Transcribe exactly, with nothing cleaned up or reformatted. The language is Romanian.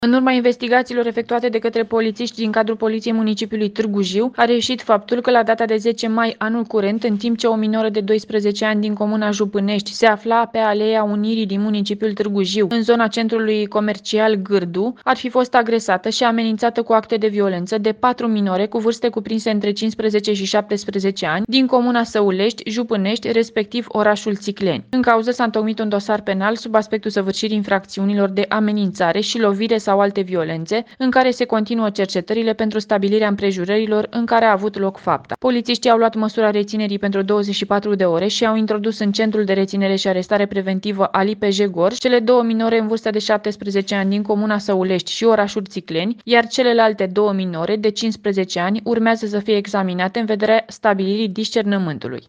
În urma investigațiilor efectuate de către polițiști din cadrul Poliției Municipiului Târgu Jiu, a reieșit faptul că la data de zece mai anul curent, în timp ce o minoră de doisprezece ani din comuna Jupânești se afla pe Aleea Unirii din municipiul Târgu Jiu, în zona centrului comercial Gârdu, ar fi fost agresată și amenințată cu acte de violență de patru minore cu vârste cuprinse între cincisprezece și șaptesprezece ani din comuna Săulești, Jupânești, respectiv orașul Țicleni. În cauză s-a întocmit un dosar penal sub aspectul săvârșirii infracțiunilor de amenințare și lovire sau alte violențe, în care se continuă cercetările pentru stabilirea împrejurărilor în care a avut loc fapta. Polițiștii au luat măsura reținerii pentru douăzeci și patru de ore și au introdus în centrul de reținere și arestare preventivă Ali P J Gorj cele două minore în vârstă de șaptesprezece ani din comuna Săulești și orașul Țicleni, iar celelalte două minore de cincisprezece ani urmează să fie examinate în vederea stabilirii discernământului.